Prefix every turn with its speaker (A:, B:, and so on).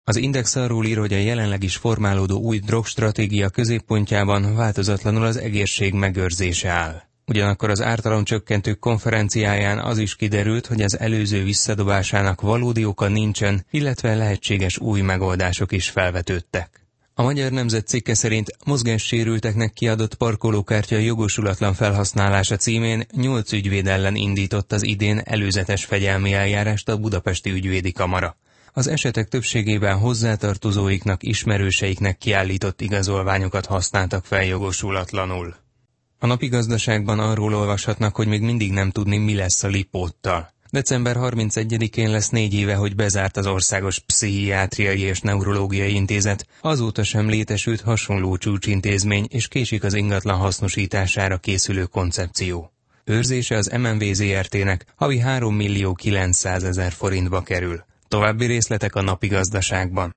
A: Az Index arról ír, hogy a jelenleg is formálódó új drogstratégia középpontjában változatlanul az egészség megőrzése áll. Ugyanakkor az ártalomcsökkentők konferenciáján az is kiderült, hogy az előző visszadobásának valódi oka nincsen, illetve lehetséges új megoldások is felvetődtek. A Magyar Nemzet cikke szerint mozgássérülteknek kiadott parkolókártya jogosulatlan felhasználása címén 8 ügyvéd ellen indított az idén előzetes fegyelmi eljárást a Budapesti Ügyvédi Kamara. Az esetek többségében hozzátartozóiknak, ismerőseiknek kiállított igazolványokat használtak fel jogosulatlanul. A Napigazdaságban arról olvashatnak, hogy még mindig nem tudni, mi lesz a Lipóttal. December 31-én lesz 4 éve, hogy bezárt az Országos Pszichiátriai és Neurológiai Intézet, azóta sem létesült hasonló csúcsintézmény, és késik az ingatlan hasznosítására készülő koncepció. Őrzése az MNV Zrt-nek havi 3.900.000 forintba kerül. További részletek a Napigazdaságban.